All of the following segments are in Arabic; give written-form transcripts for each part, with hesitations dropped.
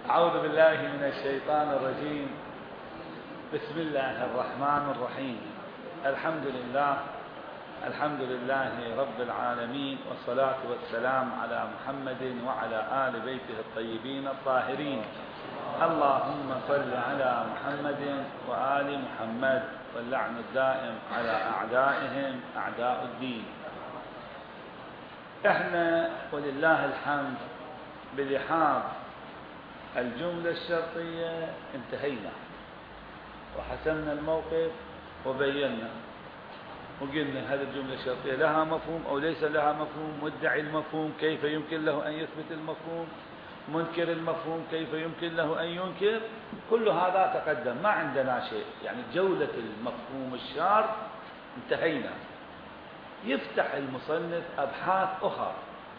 أعوذ بالله من الشيطان الرجيم. بسم الله الرحمن الرحيم. الحمد لله رب العالمين، والصلاة والسلام على محمد وعلى آل بيته الطيبين الطاهرين. اللهم صل على محمد وآل محمد، واللعن الدائم على أعدائهم أعداء الدين. احنا ولله الحمد بلحاظ الجملة الشرطية انتهينا وحسمنا الموقف وبينا وقلنا هذه الجملة الشرطية لها مفهوم أو ليس لها مفهوم، مدعي المفهوم كيف يمكن له أن يثبت المفهوم، منكر المفهوم كيف يمكن له أن ينكر. كل هذا تقدم، ما عندنا شيء، يعني جولة المفهوم الشرط انتهينا. يفتح المصنف أبحاث أخرى،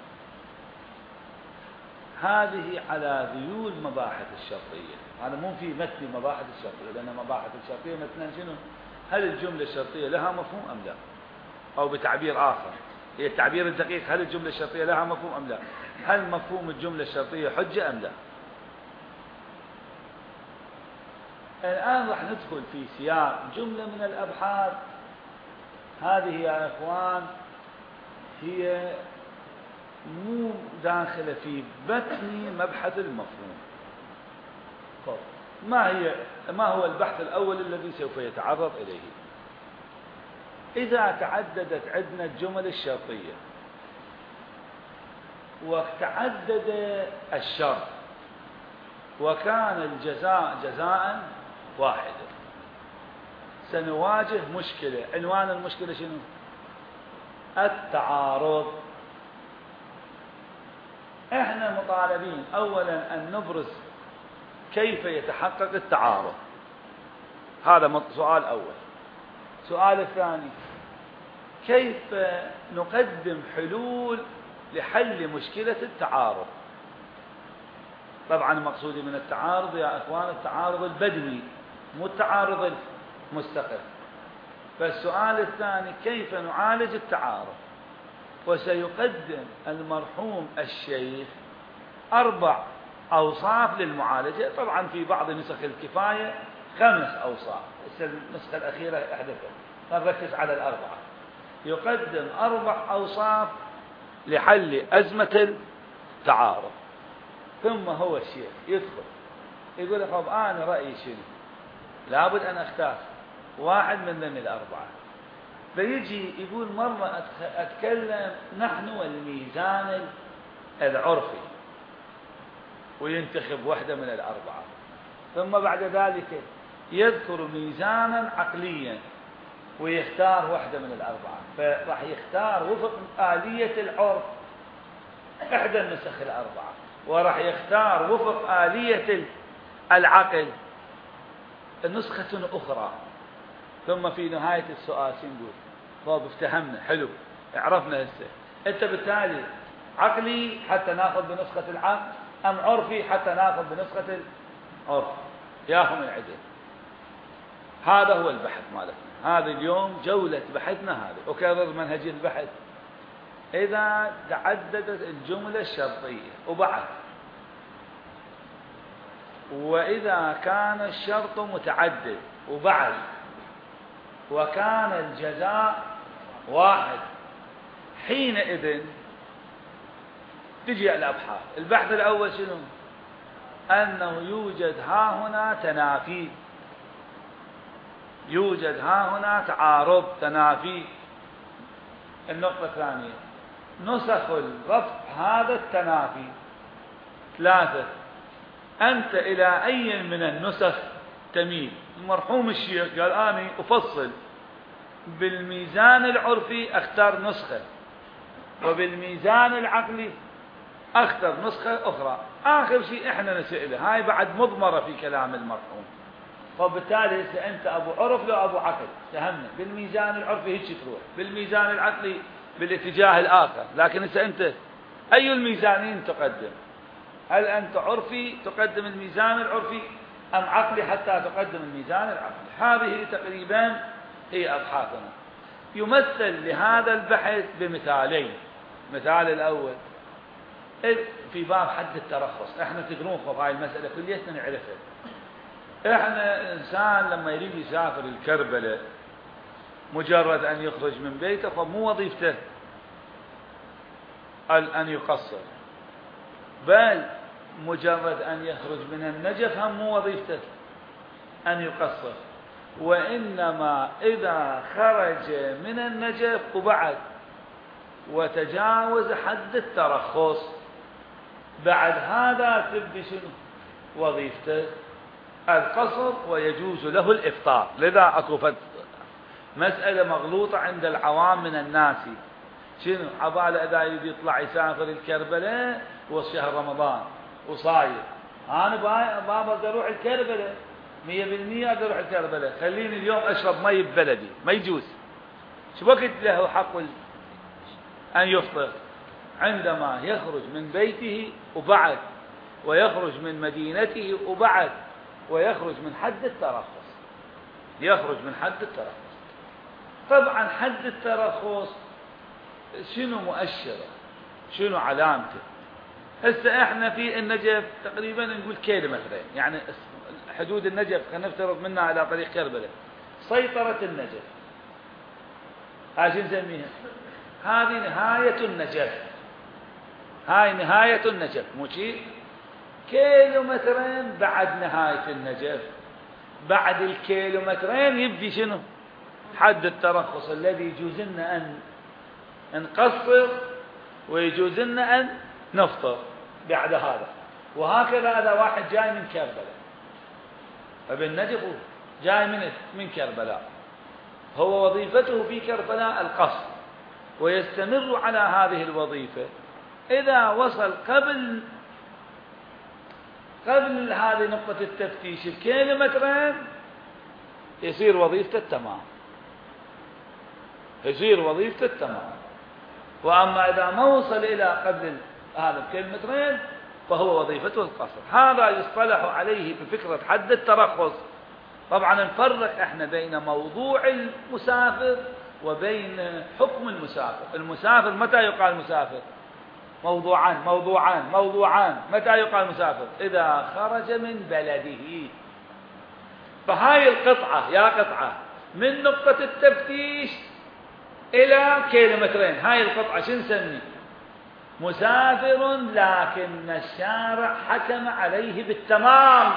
هذه على ذيول مباحث الشرطية. هذا مو في مثل مباحث الشرطية، لأن مباحث الشرطية مثلا شنو؟ هل الجملة الشرطية لها مفهوم أم لا؟ أو بتعبير آخر، هي التعبير الدقيق، هل الجملة الشرطية لها مفهوم أم لا؟ هل مفهوم الجملة الشرطية حجة أم لا؟ الآن راح ندخل في سياق جملة من الأبحاث. هذه يا إخوان هي مو داخلة في بطن مبحث المفهوم. ما هو البحث الأول الذي سوف يتعرض إليه؟ إذا تعددت عندنا الجمل الشرطية وتعدد الشرط وكان الجزاء جزاء واحدا، سنواجه مشكلة. عنوان المشكلة شنو؟ التعارض. احنا مطالبين اولا ان نبرز كيف يتحقق التعارض، هذا سؤال اول. سؤال الثاني، كيف نقدم حلول لحل مشكلة التعارض؟ طبعا مقصودي من التعارض يا اخوان التعارض البدوي، مو التعارض المستقر. فالسؤال الثاني كيف نعالج التعارض؟ وسيقدم المرحوم الشيخ 4 أوصاف للمعالجة. طبعا في بعض نسخ الكفاية 5 أوصاف، النسخة الأخيرة أحدثها، نركز على 4. يقدم 4 أوصاف لحل أزمة التعارض. ثم هو الشيخ يدخل يقول طب أنا رأيي شنو؟ لابد أن أختار واحد من ال4. فيجي يقول مرة أتكلم نحن والميزان العرفي، وينتخب واحدة من ال4. ثم بعد ذلك يذكر ميزانا عقليا ويختار واحدة من ال4. فراح يختار وفق آلية العرف إحدى النسخ ال4، وراح يختار وفق آلية العقل نسخة أخرى. ثم في نهاية السؤال نقول طب افتهمنا، حلو، عرفنا هسه انت بالتالي عقلي حتى ناخذ بنسخة العقل ام عرفي حتى ناخذ بنسخة العرف؟ ياهم العدل. هذا هو البحث مالتنا هذا اليوم، جولة بحثنا هذه. وكرر منهجية البحث: إذا تعددت الجملة الشرطية وبعد، وإذا كان الشرط متعدد وبعد، وكان الجزاء واحد، حينئذ تجي الأبحاث. البحث الأول شنو؟ أنه يوجد ها هنا تنافي، يوجد ها هنا تعارض تنافي. النقطة الثانية، نسخ الرفع هذا التنافي 3. أنت إلى أي من النسخ تميل؟ المرحوم الشيخ قال أنا أفصل بالميزان العرفي أختار نسخة، وبالميزان العقلي أختار نسخة أخرى. آخر شيء إحنا نسأله، هاي بعد مضمرة في كلام المرحوم. فبالتالي أنت أبو عرف لو أبو عقل، فهمنا بالميزان العرفي هيك تروح، بالميزان العقلي بالاتجاه الآخر. لكن أنت أي الميزانين تقدم؟ هل أنت عرفي تقدم الميزان العرفي أم عقلي حتى تقدم الميزان العقلي؟ هذه تقريبا هي أبحاثنا. يمثل لهذا البحث بمثالين. مثال الأول، في باب حد الترخص، احنا تدرون هاي المسألة كليتنا نعرفها. احنا انسان لما يريد يسافر الكربلة مجرد ان يخرج من بيته فمو وظيفته ان يقصر، بل مجرد ان يخرج من النجف هم مو وظيفته ان يقصر، وانما اذا خرج من النجف وبعد وتجاوز حد الترخص بعد هذا تبدي شنو وظيفته القصر ويجوز له الإفطار. لذا اكو مسألة مغلوطة عند العوام من الناس، شنو عبالة إذا يريد يطلع يسافر الكربلة وشهر رمضان وصاير أنا بابا بدي أروح الكربلة 100% بدي أروح الكربلة، خليني اليوم أشرب مي ببلدي، ما يجوز. شو وقت له حق أن يفطر؟ عندما يخرج من بيته وبعد، ويخرج من مدينته وبعد، ويخرج من حد الترخص، يخرج من حد الترخص. طبعا حد الترخص شنو مؤشره؟ شنو علامته؟ هسه احنا في النجف تقريبا نقول كيلومترين، يعني حدود النجف خلينا نفترض منها على طريق كربلاء سيطرة النجف، هاي شو نسميها؟ هذه نهاية النجف، هاي نهاية النجف، مو شيء كيلومترين بعد نهاية النجف. بعد الكيلومترين يبدي شنو؟ حد الترخص الذي يجوز لنا أن نقصر ويجوز لنا أن نفطر بعد هذا. وهكذا هذا واحد جاي من كربلاء، فبالنجف جاي من كربلاء، هو وظيفته في كربلاء القصر ويستمر على هذه الوظيفة. إذا وصل قبل هذه نقطة التفتيش الكيلومترين يصير وظيفته التمام، يصير وظيفته التمام. وأما إذا ما وصل إلى قبل هذا الكيلومترين فهو وظيفته القصر. هذا يصطلح عليه بفكرة حد الترخص. طبعا نفرق احنا بين موضوع المسافر وبين حكم المسافر. المسافر متى يقال مسافر؟ موضوعان. متى يقال مسافر؟ إذا خرج من بلده. فهاي القطعة يا قطعة من نقطة التفتيش إلى كيلومترين، هاي القطعة شو نسمي؟ مسافر، لكن الشارع حكم عليه بالتمام.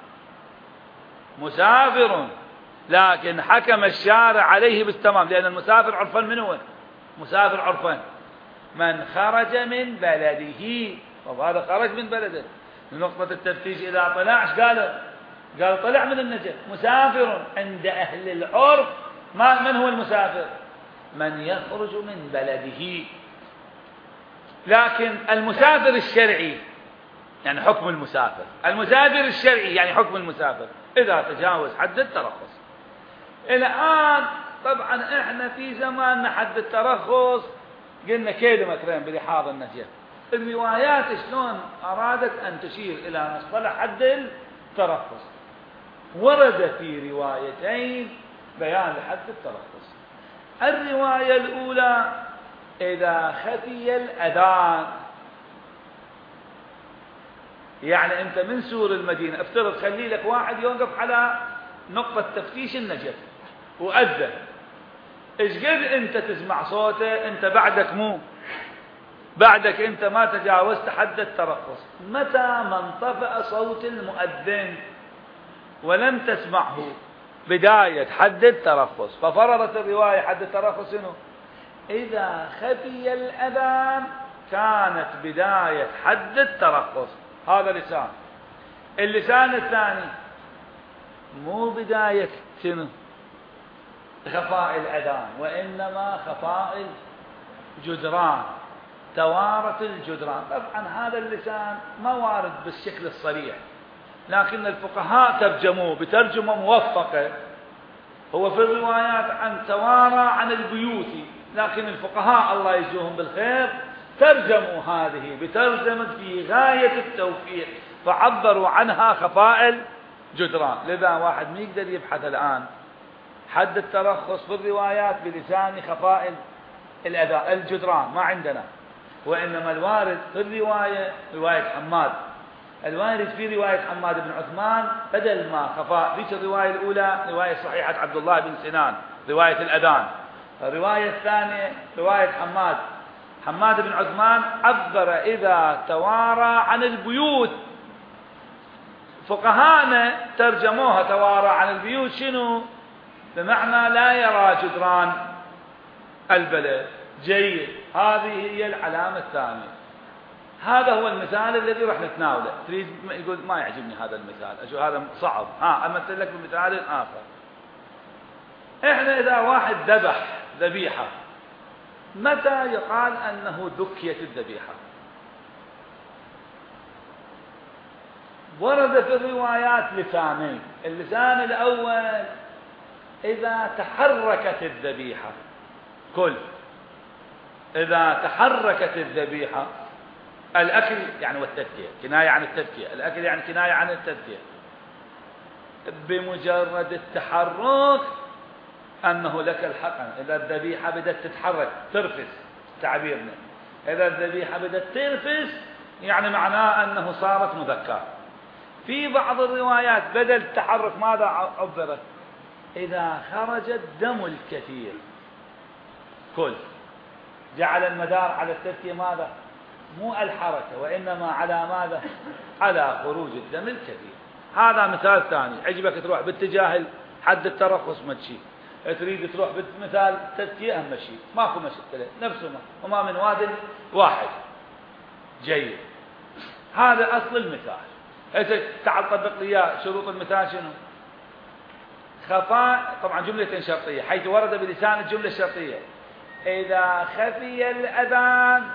مسافر لكن حكم الشارع عليه بالتمام، لأن المسافر عرفا من هو؟ مسافر عرفا من خرج من بلده، وهذا خرج من بلده. نقطة التفتيش إذا طلع ايش قال طلع من النجف. مسافر عند أهل العرف من هو المسافر؟ من يخرج من بلده. لكن المسافر الشرعي يعني حكم المسافر، المسافر الشرعي يعني حكم المسافر إذا تجاوز حد الترخص. الآن طبعا احنا في زماننا حد الترخص قلنا كيلومترين بلحاظ النجف. الروايات شلون أرادت أن تشير إلى مصطلح حد الترخص؟ ورد في روايتين بيان لحد الترخص. الرواية الأولى إذا خفي الأذان، يعني أنت من سور المدينة افترض خلي لك واحد يوقف على نقطة تفتيش النجف وأذن، إيش قد أنت تسمع صوته؟ أنت بعدك أنت ما تجاوزت حد الترخص. متى ما انطفأ صوت المؤذن ولم تسمعه بداية حد الترخص، ففرضت الرواية حد الترخص شنو؟ إذا خفي الأذان كانت بداية حد الترخص. هذا لسان. اللسان الثاني مو بداية شنو؟ خفاء الأذان، وإنما خفاء الجدران، توارة الجدران. طبعا هذا اللسان ما وارد بالشكل الصريح، لكن الفقهاء ترجموه بترجمة موفقة. هو في الروايات عن توارى عن البيوت، لكن الفقهاء الله يجزيهم بالخير ترجموا هذه بترجمة في غاية التوفيق، فعبروا عنها خفاء الجدران. لذا واحد ما يقدر يبحث الآن حد الترخص في الروايات بلسان خفاء الجدران، ما عندنا. وإنما الوارد في الرواية رواية حماد، الوارد في رواية حماد بن عثمان بدل ما خفاء ذيك الرواية الأولى رواية صحيحة عبد الله بن سنان رواية الأذان، الرواية الثانية رواية حماد بن عثمان عبر إذا توارى عن البيوت. فقهانا ترجموها توارى عن البيوت شنو؟ بمعنى لا يرى جدران البلد. جيد، هذه هي العلامة الثانية. هذا هو المثال الذي راح نتناوله. تريد يقول ما يعجبني هذا المثال، أشوف هذا صعب، أمثل لك بمثال آخر. إحنا إذا واحد ذبح ذبيحة متى يقال أنه ذكيت الذبيحة؟ ورد في الروايات لسانين، اللسان الأول إذا تحركت الذبيحة، كل إذا تحركت الذبيحة، الأكل يعني والتذكية كناية عن التذكية، الأكل يعني كناية عن التذكية، بمجرد التحرك أنه لك الحق. إذا الذبيحة بدأت تتحرك ترفس تعبيرنا، إذا الذبيحة بدأت ترفس يعني معناه أنه صارت مذكاة. في بعض الروايات بدل التحرك ماذا عبرت؟ إذا خرج الدم الكثير، كل جعل المدار على التذكية ماذا؟ مو الحركة وإنما على ماذا؟ على خروج الدم الكثير. هذا مثال ثاني. عجبك تروح باتجاه حد الترخص ما تشي، تريد تروح بمثال التذكية أهم شيء، ماكو مشكلة، نفسهما وما من واد واحد. جيد، هذا أصل المثال. تعال طبق لي إياه. شروط المثال شنو؟ خفاء، طبعا جملة شرطية حيث ورد بلسان الجملة الشرطية. إذا خفي الأذان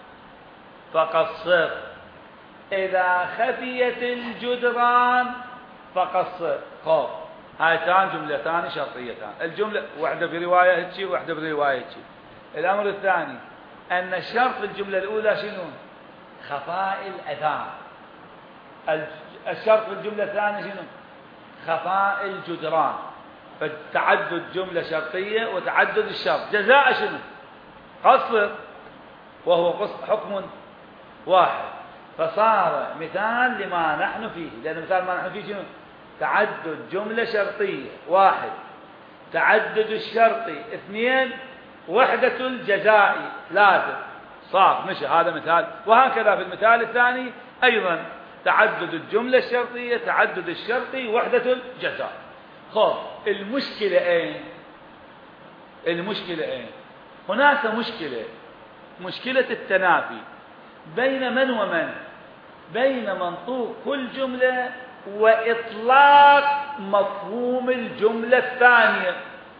فقصر، إذا خفيت الجدران فقصر. خوف، هاتان جملتان شرطيتان. الجملة واحدة في رواية هيك وواحدة في رواية هيك. الأمر الثاني أن الشرط في الجملة الأولى شنو؟ خفاء الأذان. الشرط في الجملة الثانية شنو؟ خفاء الجدران. فتعدد جملة شرطية وتعدد الشرط. جزاء شنو؟ قصر، وهو حكم واحد. فصار مثال لما نحن فيه، لأن مثال ما نحن فيه شنو؟ تعدد جملة شرطية واحد، تعدد الشرطي اثنين، وحدة الجزاء ثلاثة. صار مشى هذا مثال. وهكذا في المثال الثاني أيضا تعدد الجملة الشرطية، تعدد الشرطي، وحدة الجزاء. خب المشكلة أين؟ المشكلة أين؟ هناك مشكلة التنافي بين من ومن؟ بين منطوق كل جملة وإطلاق مفهوم الجملة الثانية.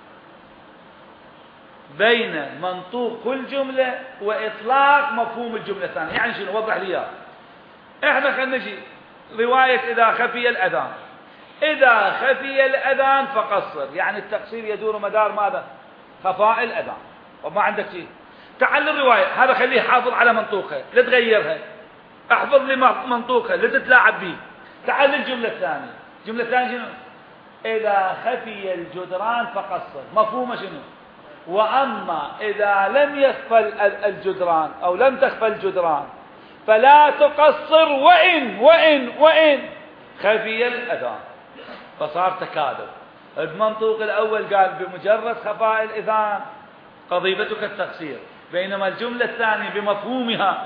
بين منطوق كل جملة وإطلاق مفهوم الجملة الثانية. يعني شنو؟ وضح لي إياه. إحنا خلينا نجي رواية إذا خفي الأذان، إذا خفي الأذان فقصر، يعني التقصير يدور مدار ماذا؟ خفاء الأذان. وما عندك شيء. تعال الرواية هذا خليه حافظ على منطوقها، لا تغيرها، احفظ لي منطوقها لا تتلاعب به. تعال الجملة الثانية. الجملة الثانية شنو؟ إذا خفي الجدران فقصر، مفهومه شنو؟ وأما إذا لم يخفى الجدران أو لم تخفى الجدران فلا تقصر وإن خفي الأذان. فصار تكاذب. المنطوق الأول قال بمجرد خفاء الأذان قضيبتك التقصير، بينما الجملة الثانية بمفهومها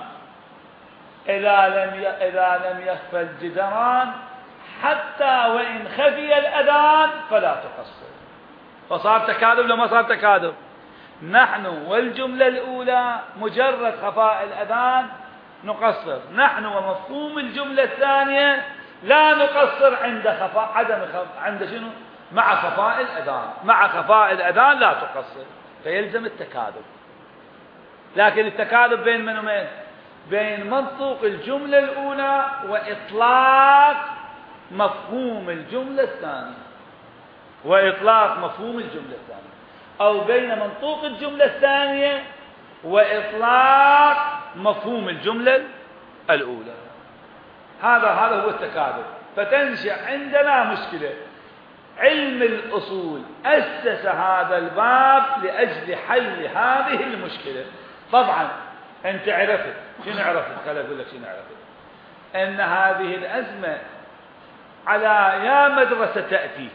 إذا لم يخفى الجدران حتى وإن خفي الأذان فلا تقصر. فصار تكاذب لما صار تكاذب. نحن والجملة الأولى مجرد خفاء الأذان نقصر، نحن ومفهوم الجملة الثانية لا نقصر عند خفاء عند شنو؟ مع خفاء الأذان. مع خفاء الأذان لا تقصر، فيلزم التكاذب. لكن التكاذب بين من ومن؟ بين منطوق الجملة الأولى وإطلاق مفهوم الجملة الثانية، وإطلاق مفهوم الجملة الثانية، أو بين منطوق الجملة الثانية وإطلاق مفهوم الجملة الأولى. هذا هو التكاذب. فتنشأ عندنا مشكلة. علم الأصول أسس هذا الباب لأجل حل هذه المشكلة. طبعا أنت عرفت شنو عرفت؟ خليني أقول لك شنو عرفت. أن هذه الأزمة على يا مدرسة تأتي،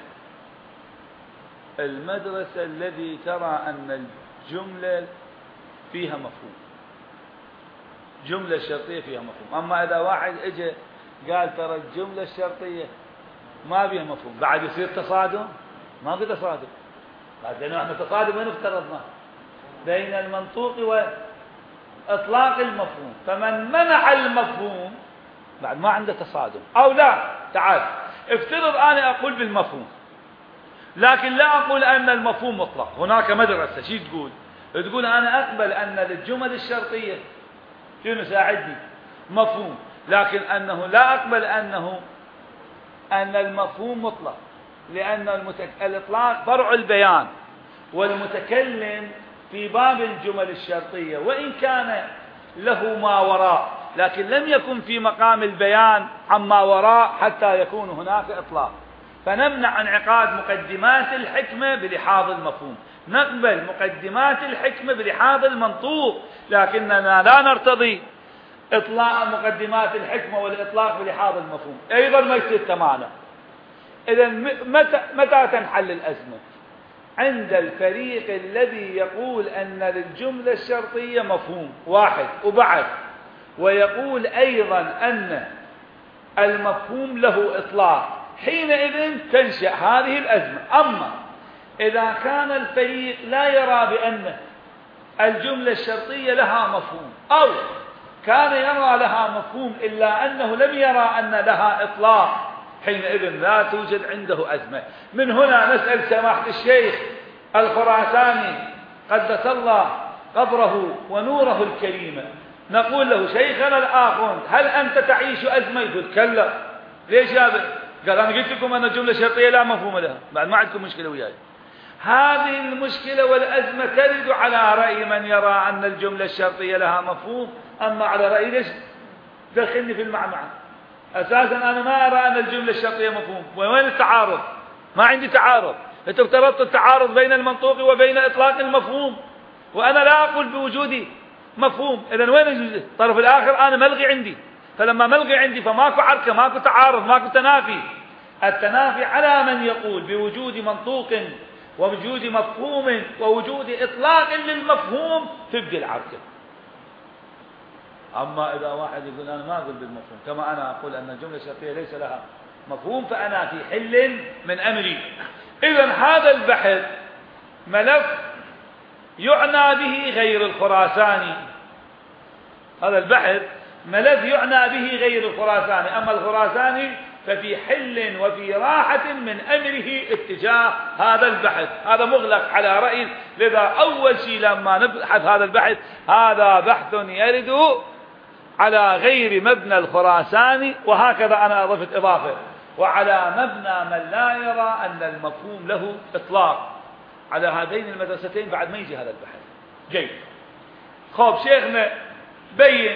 المدرسة الذي ترى أن الجملة فيها مفهوم، جملة الشرطية فيها مفهوم. أما إذا واحد اجى قال ترى الجملة الشرطية ما بيها مفهوم، بعد يصير تصادم؟ ما في تصادم، لأنه احنا تصادم وين افترضنا؟ بين المنطوق وإطلاق المفهوم، فمن منع المفهوم بعد ما عنده تصادم. أو لا، تعال افترض أنا أقول بالمفهوم لكن لا أقول أن المفهوم مطلق. هناك مدرسة شي تقول؟ تقول أنا أقبل أن للجمل الشرطية شنو ساعدني مفهوم، لكن أنه لا أقبل أن المفهوم مطلق، لأن الإطلاق فرع البيان، والمتكلم في باب الجمل الشرطية وإن كان له ما وراء لكن لم يكن في مقام البيان عما وراء حتى يكون هناك إطلاق. فنمنع انعقاد مقدمات الحكمة بلحاظ المفهوم، نقبل مقدمات الحكمة بلحاظ المنطوق، لكننا لا نرتضي إطلاق مقدمات الحكمة والإطلاق بلحاظ المفهوم. أيضا ما يصير تماما. إذا متى تنحل الأزمة؟ عند الفريق الذي يقول أن للجملة الشرطية مفهوم واحد وبعد، ويقول أيضا أن المفهوم له إطلاق، حينئذ تنشأ هذه الأزمة. أما إذا كان الفريق لا يرى بأن الجملة الشرطية لها مفهوم، أو كان يرى لها مفهوم إلا أنه لم يرى أن لها إطلاق، حينئذ لا توجد عنده أزمة. من هنا نسأل سماحة الشيخ الخراساني قدس الله قبره ونوره الكريم، نقول له شيخنا الآخر هل أنت تعيش أزمة؟ يقول كلا. ليش يا ابن؟ قال أنا قلت لكم أن الجملة الشرطية لا مفهوم لها، بعد ما عندكم مشكلة وياي. هذه المشكلة والأزمة ترد على رأي من يرى أن الجملة الشرطية لها مفهوم، أما على رأي ليش دخلني في المعمعة؟ أساسا أنا ما أرى أن الجملة الشرطية مفهوم. وين التعارض؟ ما عندي تعارض. أنت افترضت التعارض بين المنطوق وبين إطلاق المفهوم، وأنا لا أقول بوجودي مفهوم. إذن وين الطرف الآخر؟ أنا ملغي عندي. فلما ملغي عندي فماكو عركة، ماكو تعارض، ماكو تنافي. التنافي على من يقول بوجود منطوق ووجود مفهوم ووجود إطلاق للمفهوم تبدي العركة. أما إذا واحد يقول أنا ما أقول بالمفهوم، كما أنا أقول أن الجملة الشرطية ليس لها مفهوم، فأنا في حل من أمري. إذن هذا البحث ملف يعنى به غير الخراساني، هذا البحث ملف يعنى به غير الخراساني. أما الخراساني ففي حل وفي راحة من أمره اتجاه هذا البحث، هذا مغلق على رأي. لذا أول شيء لما نبحث هذا البحث، هذا بحث يرد على غير مبنى الخراساني، وهكذا أنا أضفت إضافة، وعلى مبنى من لا يرى أن المفهوم له إطلاق. على هذين المدرستين بعد ما يجي هذا البحث. جيد. خب شيخنا بين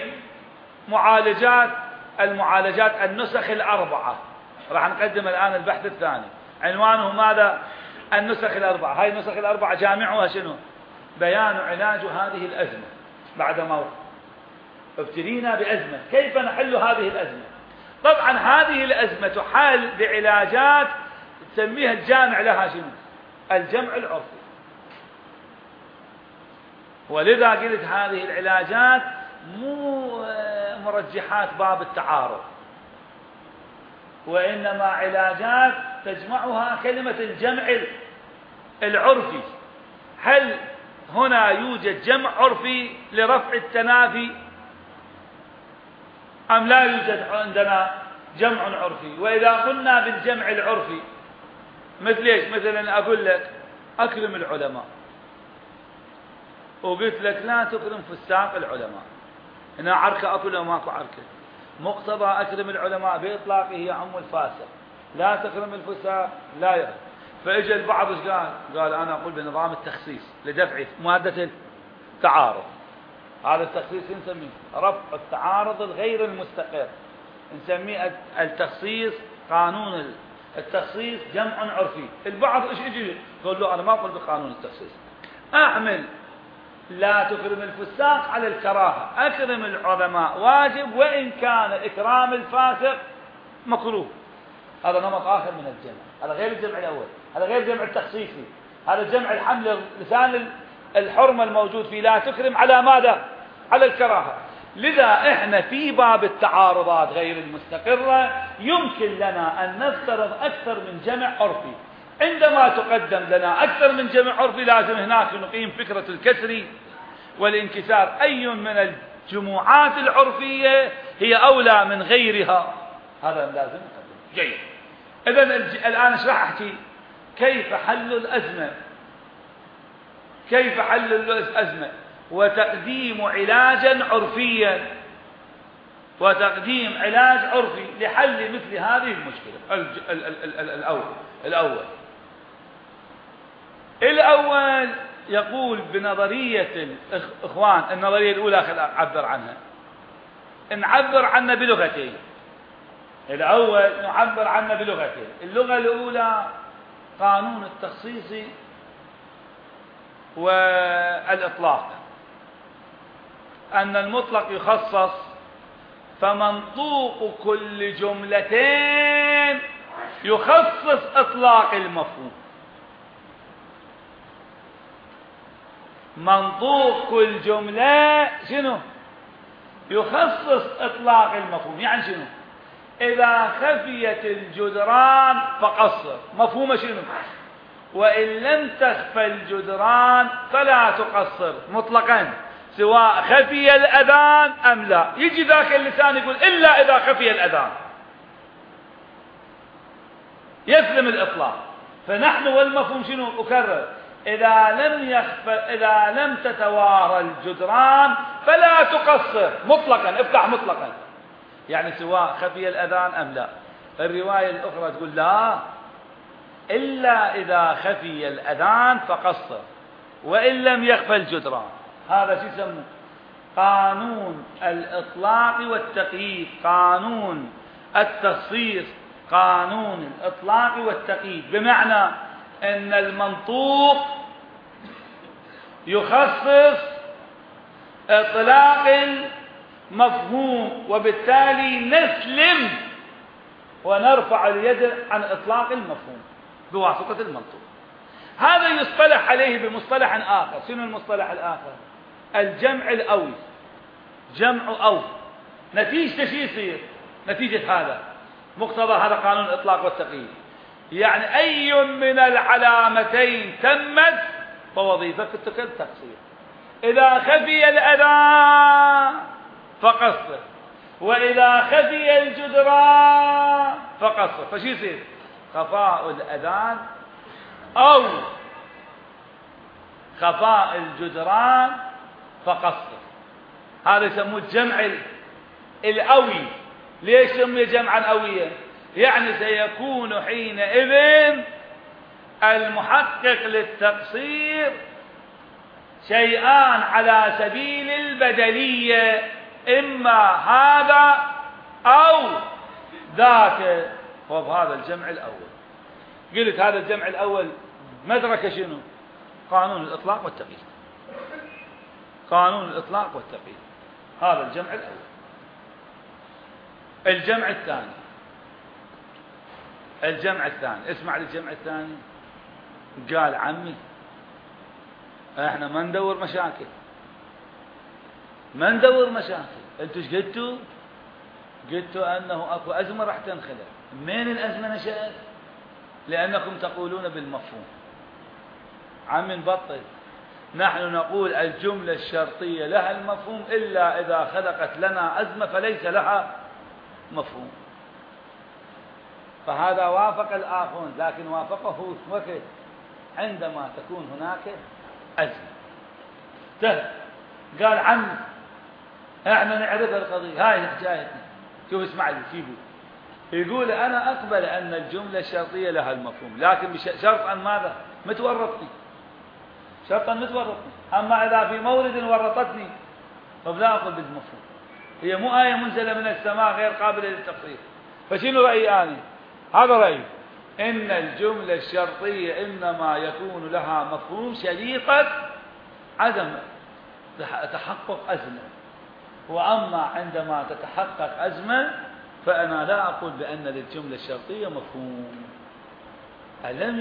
المعالجات النسخ الأربعة. راح نقدم الآن البحث الثاني، عنوانه ماذا؟ النسخ الأربعة. هاي النسخ الأربعة جامعها شنو؟ بيان علاج هذه الأزمة. بعدما ابتلينا بأزمة، كيف نحل هذه الأزمة؟ طبعا هذه الأزمة تحال بعلاجات تسميها الجامع لها شنو؟ الجمع العرفي. ولذا قلت هذه العلاجات مو مرجحات باب التعارض، وإنما علاجات تجمعها كلمة الجمع العرفي. هل هنا يوجد جمع عرفي لرفع التنافي أم لا يوجد عندنا جمع عرفي؟ وإذا قلنا بالجمع العرفي مثل ايش؟ مثلا أقول لك أكرم العلماء، وقلت لك لا تكرم فساق العلماء. هنا عركة أكل وماكو عركة. مقتضى أكرم العلماء بإطلاقه يعم الفاسق، لا تكرم الفساق لا يرى. فإجى البعض ايش قال أنا أقول بنظام التخصيص لدفع مادة التعارض. هذا التخصيص نسميه رفع التعارض الغير المستقر، نسميه التخصيص. قانون التخصيص جمع عرفي. البعض ايش يجي يقول له أنا ما أقول بقانون التخصيص، أعمل لا تكرم الفساق على الكراهة، أكرم العظماء واجب، وإن كان إكرام الفاسق مكروه. هذا نمط آخر من الجمع، هذا غير الجمع الأول، هذا غير الجمع التخصيصي، هذا جمع الحمل لسان الحرمة الموجود فيه، لا تكرم على ماذا؟ على الكراهة. لذا إحنا في باب التعارضات غير المستقرة يمكن لنا أن نفترض أكثر من جمع عرفي. عندما تقدم لنا أكثر من جمع عرفي لازم هناك نقيم فكرة الكسر والانكسار، أي من الجموعات العرفية هي أولى من غيرها، هذا لازم نقدم. جيد. إذن الآن ايش راح أحكي؟ كيف حل الأزمة؟ كيف حل الأزمة؟ وتقديم علاجا عرفيا، وتقديم علاج عرفي لحل مثل هذه المشكلة. الأول يقول بنظرية الإخوان، النظرية الأولى عبر عنها، نعبر عنها بلغتين. الأول نعبر عنها بلغتين. اللغة الأولى قانون التخصيص والإطلاق، أن المطلق يخصص، فمنطوق كل جملتين يخصص إطلاق المفهوم. منطوق كل جملة شنو؟ يخصص إطلاق المفهوم. يعني شنو؟ إذا خفيت الجدران فقصر، مفهوم شنو؟ وإن لم تخفى الجدران فلا تقصر مطلقا، سواء خفي الأذان أم لا. يجي ذاك اللسان يقول إلا إذا خفي الأذان، يسلم الإطلاق. فنحن والمفهوم شنو؟ أكرر، إذا لم تتوارى الجدران فلا تقصر مطلقا، افتح مطلقا، يعني سواء خفي الأذان أم لا. الرواية الأخرى تقول لا، إلا إذا خفي الأذان فقصر وإن لم يخفى الجدران. هذا شو يسموه؟ قانون الإطلاق والتقييد، قانون التخصيص، قانون الإطلاق والتقييد. بمعنى أن المنطوق يخصص إطلاق المفهوم، وبالتالي نسلم ونرفع اليد عن إطلاق المفهوم بواسطة المنطوق. هذا يصطلح عليه بمصطلح آخر. شنو المصطلح الآخر؟ الجمع الأوي. جمع أو، نتيجة شو يصير؟ نتيجة هذا مقتضى هذا قانون الإطلاق والتقييد، يعني أي من العلامتين تمت فوظيفتك التقصير. إذا خفي الأذان فقصر، وإذا خفي الجدران فقصر. فشو يصير؟ خفاء الأذان أو خفاء الجدران فقصر. هذا يسموه الجمع الأوي. ليش سمي جمعا أويا؟ يعني سيكون حينئذ المحقق للتقصير شيئان على سبيل البدلية، إما هذا أو ذاك. وبهذا الجمع الأول قلت هذا الجمع الأول مدرك شنو؟ قانون الإطلاق والتقييد. قانون الإطلاق والتقييد هذا الجمع الأول. الجمع الثاني، الجمع الثاني، اسمع للجمع الثاني. قال عمي احنا ما ندور مشاكل، ما ندور مشاكل. انتوا ايش قلتوا؟ قلتوا انه اكو ازمه راح تنخلق. من الازمه نشأت؟ لانكم تقولون بالمفهوم. عمي نبطل، نحن نقول الجمله الشرطيه لها المفهوم الا اذا خلقت لنا ازمه فليس لها مفهوم. فهذا وافق الآخرون، لكن وافقه وقت عندما تكون هناك أزمة. قال عم احنا نعرف القضية، هاي حكايتنا. شوف اسمع لي سيبه. يقول أنا أقبل أن الجملة الشرطية لها المفهوم، لكن شرطا ماذا؟ متورطني، شرطا متورطني. أما إذا في مورد ورطتني فلا أقول بالمفهوم. هي مو آية منزلة من السماء غير قابلة للتفصيل. فشنو رأيي أنا؟ هذا رأيي، إن الجملة الشرطية إنما يكون لها مفهوم شريطة عدم تحقق أزمة. وأما عندما تتحقق أزمة فأنا لا أقول بأن للجملة الشرطية مفهوم. ألم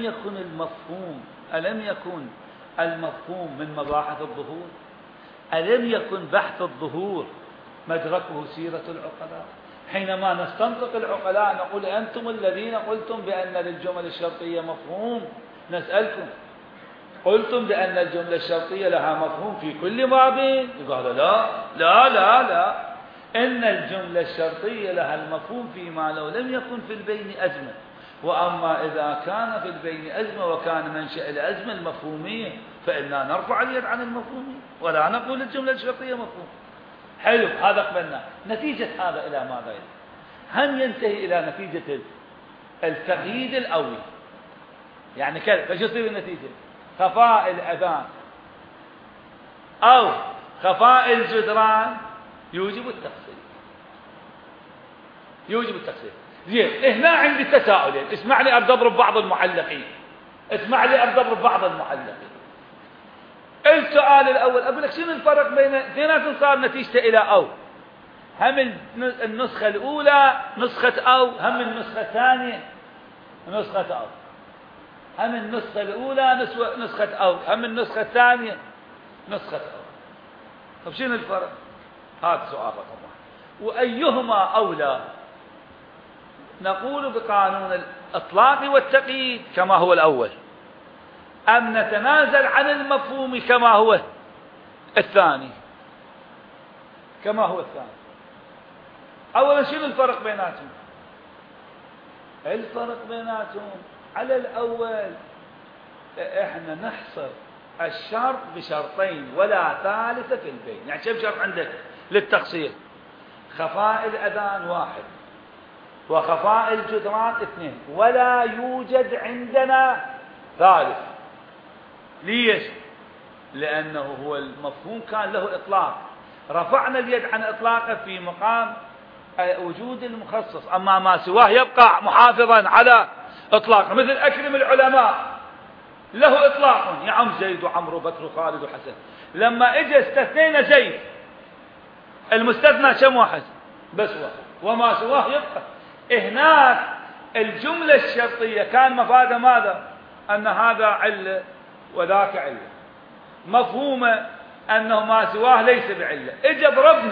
يكن المفهوم من مباحث الظهور؟ ألم يكن بحث الظهور مدركه سيرة العقلاء؟ حينما نستنطق العقلاء نقول أنتم الذين قلتم بأن للجمل الشرطية مفهوم، نسألكم قلتم بأن الجملة الشرطية لها مفهوم في كل باب؟ يقول لا لا لا لا، إن الجملة الشرطية لها المفهوم فيما لو لم يكن في البين أزمة. وأما إذا كان في البين أزمة وكان منشأ الأزمة المفهومية فإننا نرفع اليد عن المفهومية ولا نقول الجملة الشرطية مفهوم. حلو، هذا قبلنا. نتيجة هذا إلى ماذا ينتهي؟ هل ينتهي إلى نتيجة التقييد الأولي؟ يعني كذا، فشو تصير النتيجة؟ خفاء الأذان أو خفاء الجدران يوجب التفصيل. يوجب التفصيل. زين، هنا عندي تساؤلين، اسمع لي أضرب بعض المعلقين. السؤال الأول أقول لك شنو الفرق بين اثنيناتهم؟ صار نتيجته إلى أو. هم النسخة الأولى نسخة أو، هم النسخة الثانية نسخة أو. هم النسخة الأولى نسخة أو، هم النسخة الثانية نسخة أو. طب شنو الفرق؟ هذا سؤال رقم واحد. وأيهما أولى؟ نقول بقانون الإطلاق والتقييد كما هو الأول، أم نتنازل عن المفهوم كما هو الثاني؟ أولا شنو الفرق بيناتهم؟ الفرق بيناتهم على الأول احنا نحصر الشرط بشرطين ولا ثالث في البين. يعني كم شرط عندك للتقصير؟ خفاء الأذان 1 وخفاء الجدران 2، ولا يوجد عندنا ثالث. ليش؟ لأنه هو المفهوم كان له إطلاق، رفعنا اليد عن إطلاقه في مقام وجود المخصص، أما ما سواه يبقى محافظا على إطلاقه. مثل أكرم العلماء له إطلاق، يا عم زيد وعمرو وبكر وخالد وحسن. لما إجا استثنينا زيد، المستثنى كم واحد؟ بس واحد، وما سواه يبقى. هناك الجملة الشرطية كان مفادها ماذا؟ أن هذا علة وذاك علة، مفهومه أنه ما سواه ليس بعلة. إجا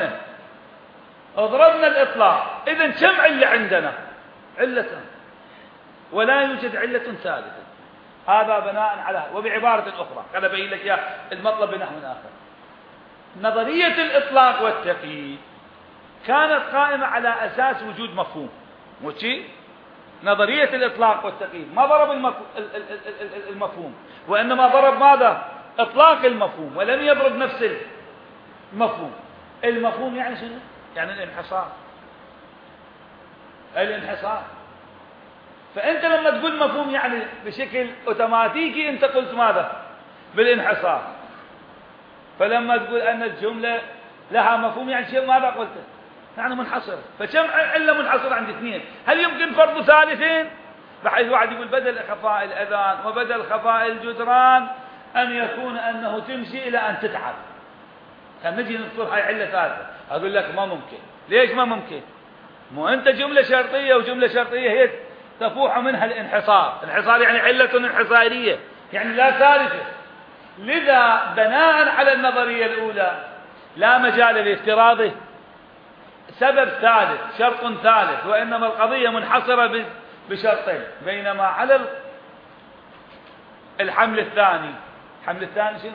ضربنا الإطلاق. إذن كم علة عندنا؟ علة، ولا يوجد علة ثالثة. هذا بناء على، وبعبارة أخرى أنا أبين لك يا المطلب بنحو آخر. نظرية الإطلاق والتقييد كانت قائمة على أساس وجود مفهوم، وشي نظرية الإطلاق والتقييد ما ضرب المفهوم، وإنما ضرب ماذا؟ إطلاق المفهوم، ولم يضرب نفس المفهوم. المفهوم يعني شنو؟ يعني الانحصار. فأنت لما تقول مفهوم يعني بشكل أوتوماتيكي أنت قلت ماذا؟ بالانحصار. فلما تقول أن الجملة لها مفهوم يعني شيء ماذا قلت؟ يعني منحصر. فكم علة منحصر عند 2؟ هل يمكن فرض ثالثين؟ بحيث واحد يقول بدل خفاء الأذان وبدل خفاء الجدران أن يكون أنه تمشي إلى أن تتعب. خلينا نجي نذكر هاي علة ثالثة. أقول لك ما ممكن. ليش ما ممكن؟ مو أنت جملة شرطية، وجملة شرطية هي تفوح منها الانحصار. الانحصار يعني علة انحصارية، يعني لا ثالثة. لذا بناء على النظرية الأولى لا مجال لافتراضه سبب ثالث، شرط ثالث، وإنما القضية منحصرة بشرطين. بينما على الحمل الثاني شنو؟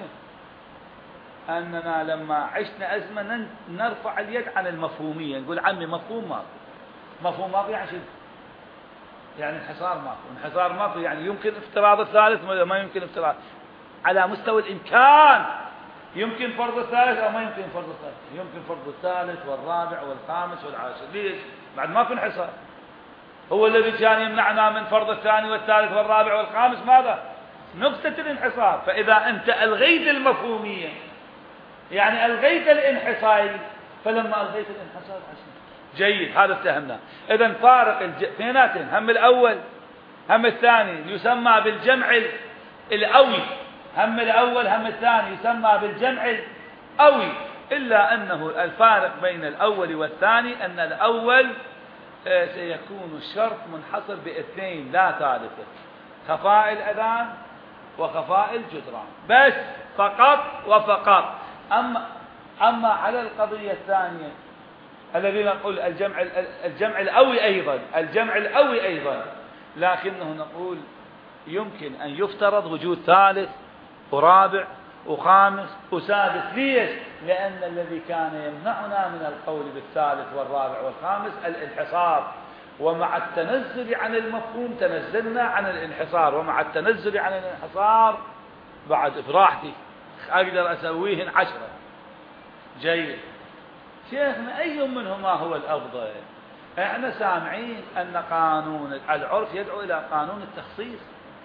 أننا لما عشنا أزمة نرفع اليد عن المفهومية، نقول عمي مفهوم ماكو يعني شنو؟ يعني انحصار ماكو، يعني يمكن افتراض الثالث ما يمكن افتراض. على مستوى الإمكان يمكن فرض الثالث أو ما يمكن فرض الثالث، يمكن فرض الثالث والرابع والخامس والعاشر. ليش؟ بعد ما في انحصار. هو الذي كان يمنعنا من فرض الثاني والثالث والرابع والخامس ماذا؟ نقطة الانحصار. فإذا أنت ألغيت المفهومية يعني ألغيت الانحصاري، فلما ألغيت الانحصار عشان جيد، هذا اتهمنا. إذن فارق اثنيناتهم، هم الأول هم الثاني يسمى بالجمع الأوي، هم الأول هم الثاني يسمى بالجمع أوي، إلا أنه الفارق بين الأول والثاني أن الأول سيكون الشرط منحصر باثنين لا ثالثة: خفاء الأذان وخفاء الجدران، بس فقط وفقط. أما على القضية الثانية الذي نقول الجمع الأوي أيضا، لكنه نقول يمكن أن يفترض وجود ثالث ورابع وخامس وسادس. ليش؟ لأن الذي كان يمنعنا من القول بالثالث والرابع والخامس الانحصار، ومع التنزل عن المفهوم تنزلنا عن الانحصار، ومع التنزل عن الانحصار بعد براحتي أقدر أسويهن 10. جيد شيخنا، أي منهما هو الأفضل؟ احنا سامعين أن قانون العرف يدعو إلى قانون التخصيص،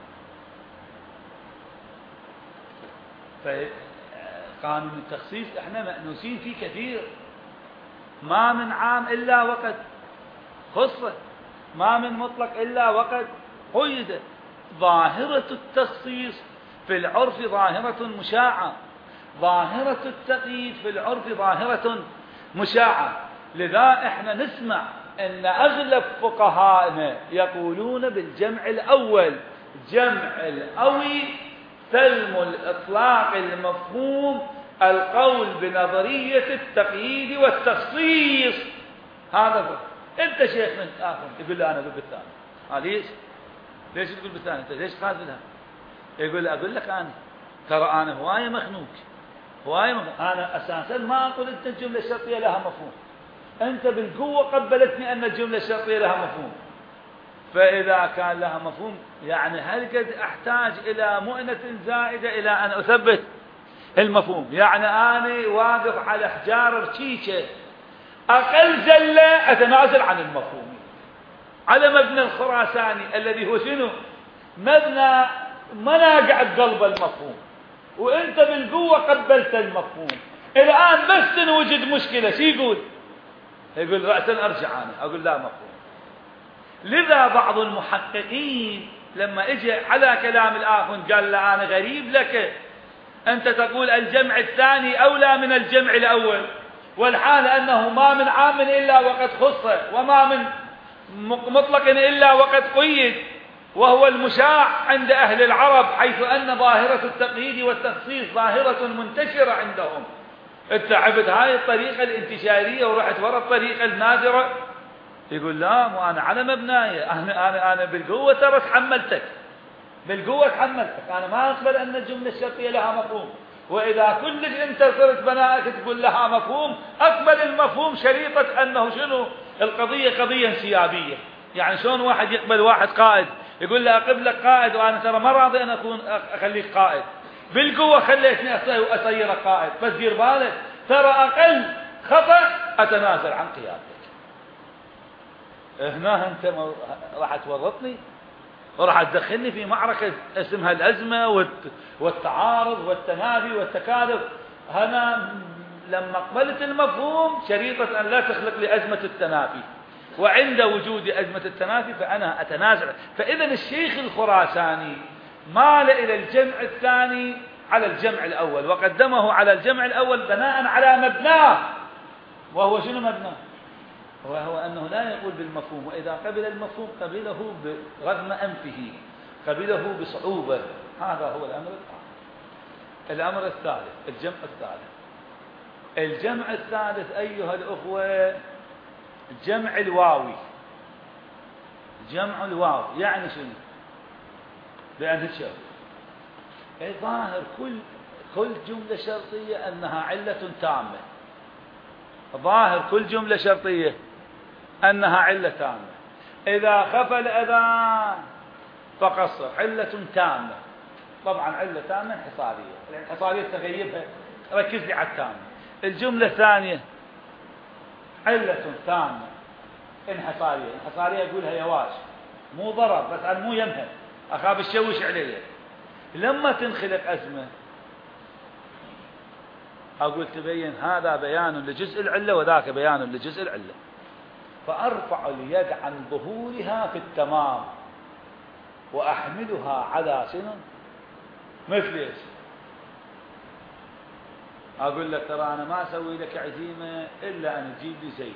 فقانون التخصيص احنا مأنوسين فيه كثير. ما من عام إلا وقد خصت، ما من مطلق إلا وقد قيد. ظاهرة التخصيص في العرف ظاهرة مشاعة، ظاهرة التقييد في العرف ظاهرة مشاعة. لذا احنا نسمع ان اغلب فقهائنا يقولون بالجمع الاول، جمع الاوي سلم الاطلاق المفهوم، القول بنظرية التقييد والتخصيص. هذا هو. انت شيخ من اخر يقول لي انا اقول بالثاني. ليش تقول بالثاني؟ انت ليش خالف لها؟ يقول اقول لك انا ترى انا هوايه مخنوق. انا اساسا ما اقول انت الجمله الشرطيه لها مفهوم، انت بالقوه قبلتني ان الجمله الشرطيه لها مفهوم. فاذا كان لها مفهوم يعني هل قد احتاج الى مؤنه زائده الى ان اثبت المفهوم؟ يعني انا واقف على حجار رشيشه، اقل زله اتنازل عن المفهوم على مبنى الخراساني الذي هو شنو؟ مبنى مناقع بقلب المفهوم، وانت بالقوة قبلت المفهوم. الآن بس تنوجد مشكلة شو يقول رأسا أرجع أنا أقول لا مفهوم. لذا بعض المحققين لما اجى على كلام الآخر قال لا أنا غريب لك، أنت تقول الجمع الثاني أولى من الجمع الأول، والحال أنه ما من عام إلا وقد خص، وما من مطلق إلا وقد قيد، وهو المشاع عند أهل العرب، حيث أن ظاهرة التقييد والتخصيص ظاهرة منتشرة عندهم. انت عبد هاي الطريقة الانتشارية ورحت وراء الطريقة النادرة. يقول لا، مو أنا على مبناي، أنا بالقوة ترى تحملتك، أنا ما أقبل أن الجملة الشرطية لها مفهوم، وإذا كلش أنت صرت بنائك تقول لها مفهوم، أقبل المفهوم شريطة أنه شنو؟ القضية قضية انسيابية. يعني شلون واحد يقبل واحد قائد يقول له أقبلك قائد وأنا ترى ما راضي أن أخليك قائد، بالقوة خليتني أصيرك قائد، بس دير بالك ترى أقل خطأ أتنازل عن قيادتك. هنا أنت راح تورطني وراح تدخلني في معركة اسمها الأزمة والتعارض والتنافي والتكاذب. هنا لما قبلت المفهوم شريطة أن لا تخلق لي أزمة التنافي، وعند وجود أزمة التنافي فأنا أتنازع. فإذا الشيخ الخراساني مال إلى الجمع الثاني على الجمع الأول، وقدمه على الجمع الأول بناء على مبناه، وهو شنو مبناه؟ وهو أنه لا يقول بالمفهوم، وإذا قبل المفهوم قبله رغم أنفه، قبله بصعوبة. هذا هو الأمر الثالث. الأمر الثالث الجمع الثالث أيها الأخوة جمع الواوي. جمع الواو يعني شنو؟ بأن الشرط ظاهر كل جملة شرطية أنها علة تامة، ظاهر كل جملة شرطية أنها علة تامة. إذا خفى الأذان فقصر علة تامة، طبعا علة تامة انحصارية، الانحصارية تغيبها، ركز لي على التامة. الجملة الثانية علة تامة انحصارية أقولها يواش، مو ضرر بس أنا مو يمهل، أخاف الشوش عليه. لما تنخلق أزمة أقول تبين هذا بيان لجزء العلة وذاك بيان لجزء العلة، فأرفع اليد عن ظهورها في التمام وأحملها على سنن مثل إيش؟ أقول لك ترى أنا ما أسوي لك عزيمة إلا أن تجيب لي زيد.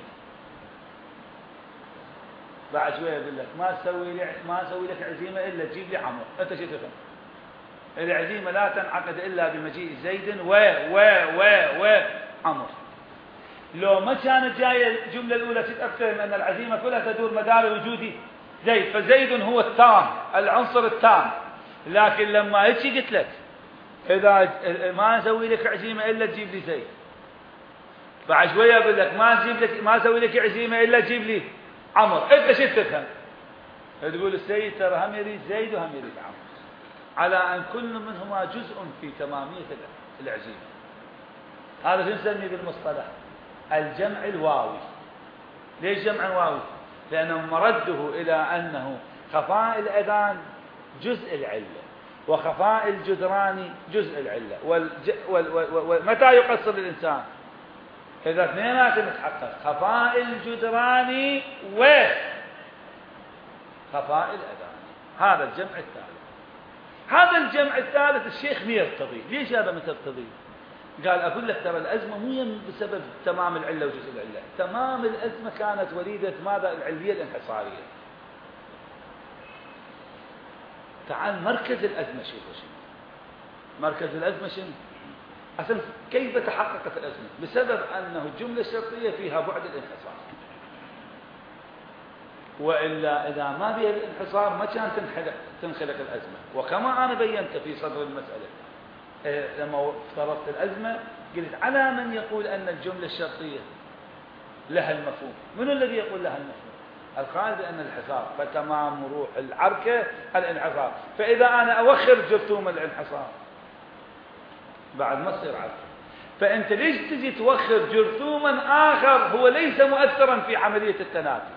بعد شوية أقول لك ما أسوي لك عزيمة إلا تجيب لي عمرو. أنت شو تفهم؟ العزيمة لا تنعقد إلا بمجيء زيد و عمرو. لو ما كانت جاية الجملة الأولى تتأكد أن العزيمة كلها تدور مدار وجود زيد، فزيد هو التام، العنصر التام. لكن لما هيك قلت لك إذا ما أسوي لك عزيمة إلا تجيب لي زيد، بعد شوية أقول لك ما أسوي لك عزيمة إلا تجيب لي عمرو. أنت شو تفهم؟ تقول السيد ترى هم يريد زيد وهم يريد عمرو، على أن كل منهما جزء في تمامية العزيمة. هذا شو نسميه بالمصطلح؟ الجمع الواوي. ليش جمع واوي؟ لأنه مرده إلى أنه خفاء الأذان جزء العلة وخفاء الجدران جزء العلة. ومتى يقصر الإنسان؟ إذا اثنينات متحقق، خفاء الجدران وخفاء الأذان. هذا الجمع الثالث. هذا الجمع الثالث الشيخ ما يرتضي. ليش هذا ما ترتضي؟ قال أقول لك ترى الأزمة مو بسبب تمام العلة وجزء العلة. تمام الأزمة كانت وليدة ماذا؟ العلية الانحصارية. تعال مركز الأزمة شنو؟ مركز الأزمة شنو؟ أصلا كيف تحققت الأزمة؟ بسبب أنه الجملة الشرطية فيها بعد الانحصار. وإلا إذا ما فيها الانحصار ما كان تنخلق الأزمة. وكما أنا بينت في صدر المسألة لما افترضت الأزمة قلت على من يقول أن الجملة الشرطية لها المفهوم. من الذي يقول لها المفهوم؟ القائل بأن الانحصار، فتمام روح العركة الانحصار. فإذا أنا أوخر جرثوم الانحصار بعد ما تصير عركة، فأنت ليش تجي توخر جرثوما آخر هو ليس مؤثرا في عملية التنافي؟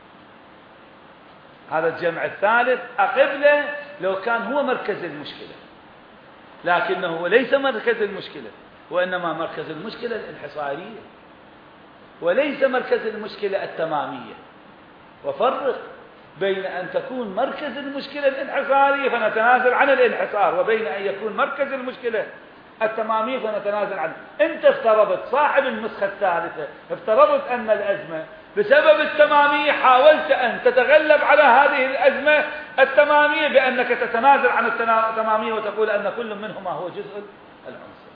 هذا الجمع الثالث أقبله لو كان هو مركز المشكلة، لكنه ليس مركز المشكلة، وإنما مركز المشكلة الانحصارية وليس مركز المشكلة التمامية. وفرق بين أن تكون مركز المشكلة الانحصارية فنتنازل عن الانحصار، وبين أن يكون مركز المشكلة التمامية فنتنازل عنه. أنت افترضت، صاحب النسخة الثالثة افترضت أن الأزمة بسبب التمامية، حاولت أن تتغلب على هذه الأزمة التمامية بأنك تتنازل عن التمامية وتقول أن كل منهما هو جزء العنصر.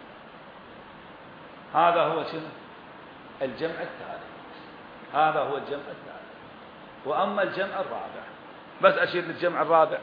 هذا هو شنو؟ الجمع الثالث. هذا هو الجمع الثالث. وأما الجمع الرابع، بس أشير للجمع الرابع.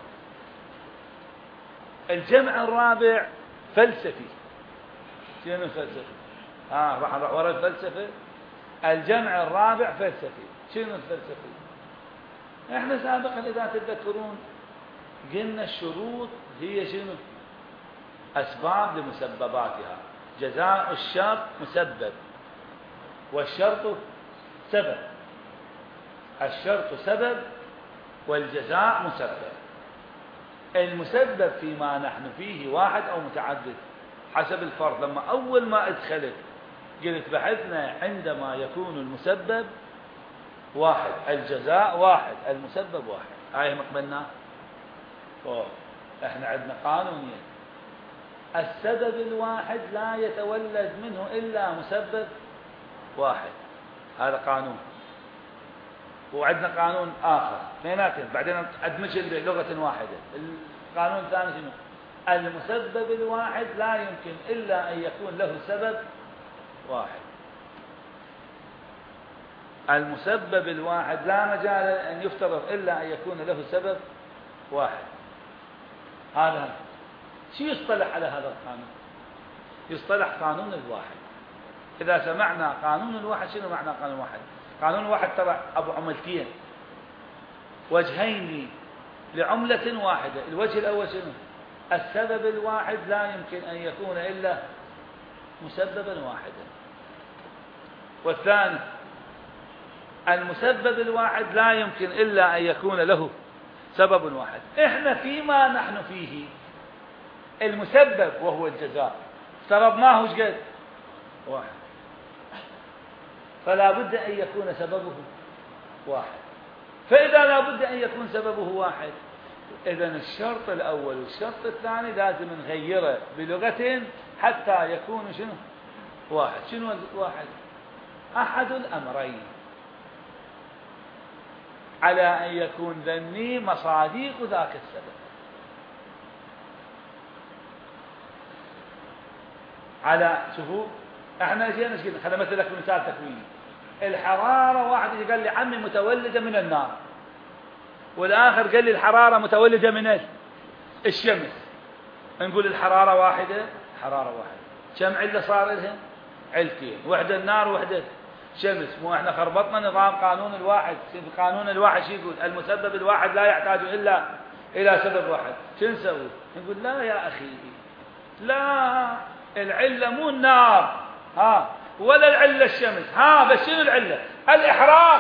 الجمع الرابع فلسفي. شنو فلسفي؟ راح ورا الفلسفة. الجمع الرابع فلسفي. شنو الفلسفي؟ احنا سابقا إذا تتذكرون قلنا الشروط هي شنو؟ أسباب لمسبباتها. جزاء الشرط مسبب والشرط سبب. الشرط سبب والجزاء مسبب. المسبب فيما نحن فيه واحد أو متعدد حسب الفرض. لما أول ما أدخلت قلت بحثنا عندما يكون المسبب واحد، الجزاء واحد، المسبب واحد. هاي مقبلنا. احنا عندنا قانونين: السبب الواحد لا يتولد منه إلا مسبب واحد. هذا قانون. وعندنا قانون آخر اثنيناتهم بعدين أدمج لغة واحدة. القانون الثاني شنو؟ المسبب الواحد لا يمكن إلا أن يكون له سبب واحد. المسبب الواحد لا مجال أن يفترض إلا أن يكون له سبب واحد. هذا شو يصطلح على هذا القانون؟ يصطلح قانون الواحد. إذا سمعنا قانون الواحد، شنو معنى قانون الواحد؟ قانون الواحد ترى أبو عملتين، وجهين لعملة واحدة. الوجه الأول شنو؟ السبب الواحد لا يمكن أن يكون إلا مسببا واحدا. والثاني المسبب الواحد لا يمكن إلا أن يكون له سبب واحد. إحنا فيما نحن فيه المسبب وهو الجزاء افترضناه وش قد؟ واحد. فلا بد أن يكون سببه واحد. فإذا لا بد أن يكون سببه واحد، إذن الشرط الأول والشرط الثاني لازم نغيره بلغتين حتى يكون شنو؟ واحد. شنو الواحد؟ أحد الأمرين، على أن يكون ذني مصاديق ذاك السبب. على شوفوا احنا جينا قلنا خلينا مثل لك مثال تكويني. الحرارة واحد قال لي عمي متولدة من النار، والآخر قال لي الحرارة متولدة من الشمس. نقول الحرارة واحدة، حرارة واحدة. كم علة صار لها؟ علتين، وحدة النار وحدة شمس. مو احنا خربطنا نظام قانون الواحد. قانون الواحد شو يقول؟ المسبب الواحد لا يحتاج إلا إلى سبب واحد. شو نسوي؟ نقول لا يا أخي، لا، العلة مو النار ولا العلة الشمس. بس شنو العلة؟ الإحراق.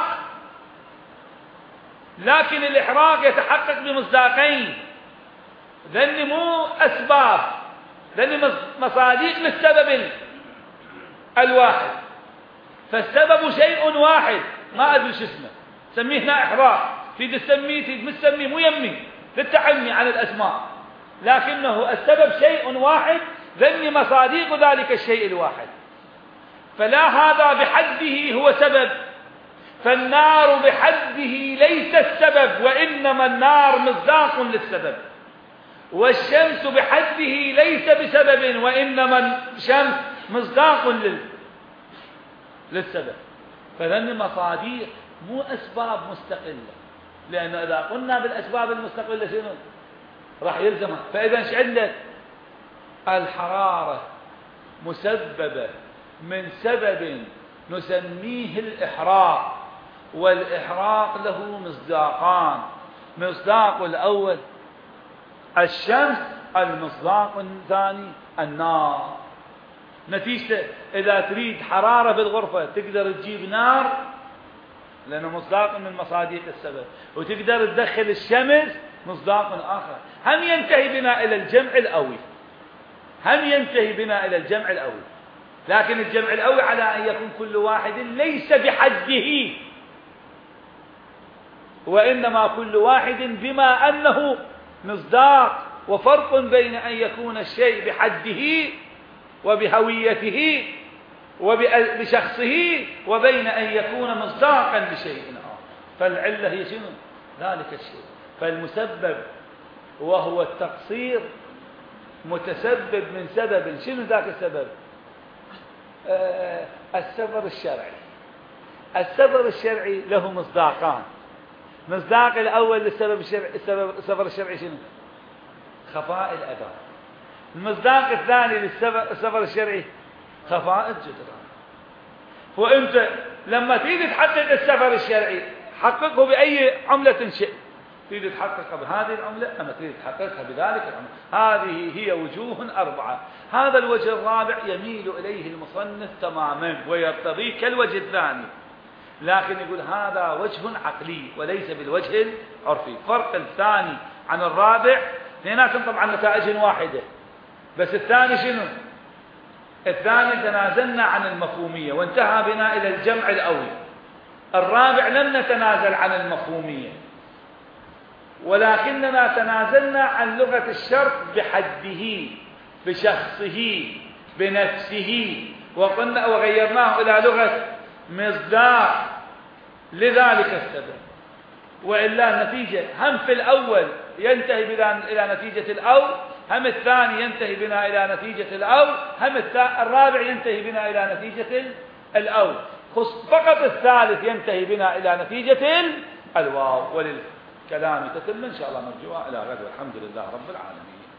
لكن الإحراق يتحقق بمصداقين، ذن مو أسباب، ذن مصاديق للسبب الواحد. فالسبب شيء واحد، ما أدري شو اسمه، سميه هنا إحراق، تريد تسميه تريد مش تسميه، مو يمي للتعمي عن الأسماء، لكنه السبب شيء واحد، ذن مصاديق ذلك الشيء الواحد. فلا هذا بحده هو سبب، فالنار بحده ليس السبب، وإنما النار مصداق للسبب. والشمس بحده ليس بسبب، وإنما الشمس مصداق للسبب. فذن مصاديق مو أسباب مستقلة، لأنه إذا قلنا بالأسباب المستقلة شنو راح يلزمها. فإذا ايش عندك؟ الحرارة مسببة من سبب نسميه الإحراق، والإحراق له مصداقان. مصداق الأول الشمس، المصداق الثاني النار. نتيجة إذا تريد حرارة بالغرفة تقدر تجيب نار لأنه مصداق من مصاديق السبب، وتقدر تدخل الشمس مصداق آخر. هم ينتهي بنا إلى الجمع الأول، هم ينتهي بنا إلى الجمع الأول. لكن الجمع الأول على أن يكون كل واحد ليس بحده، وإنما كل واحد بما أنه مصداق. وفرق بين أن يكون الشيء بحده وبهويته وبشخصه، وبين أن يكون مصداقا لشيء آخر. فالعلة هي شنو؟ ذلك الشيء. فالمسبب وهو التقصير متسبب من سبب. شنو ذاك السبب؟ السبب الشرعي. السبب الشرعي له مصداقان. مصداق الأول للسبب الشرعي، السبب الشرعي شنو؟ خفاء الأذى. المصداق الثاني للسبب الشرعي خفاء الجدران. وأنت لما تريد تحقق السبب الشرعي حققه بأي عملة شئت. تريد تحققها بهذه العملة أما تريد تحققها بذلك العملة. هذه هي وجوه أربعة. هذا الوجه الرابع يميل إليه المصنف تماما ويرتضيه كالوجه الثاني، لكن يقول هذا وجه عقلي وليس بالوجه العرفي. فرق الثاني عن الرابع، اثنيناتهم طبعا نتائج واحدة، بس الثاني شنو؟ الثاني تنازلنا عن المفهومية وانتهى بنا إلى الجمع الأول. الرابع لم نتنازل عن المفهومية، ولكننا تنازلنا عن لغة الشرط بحده، بشخصه، بنفسه، وقلنا وغيرناه إلى لغة مصداق لذلك السبب. وإلا النتيجة هم في الأول ينتهي بنا إلى نتيجة الأول، هم الثاني ينتهي بنا إلى نتيجة الأول، هم الرابع ينتهي بنا إلى نتيجة الأول. فقط الثالث ينتهي بنا إلى نتيجة الواو. وللكلام تتم إن شاء الله مرجوعة إلى غد، والحمد لله رب العالمين.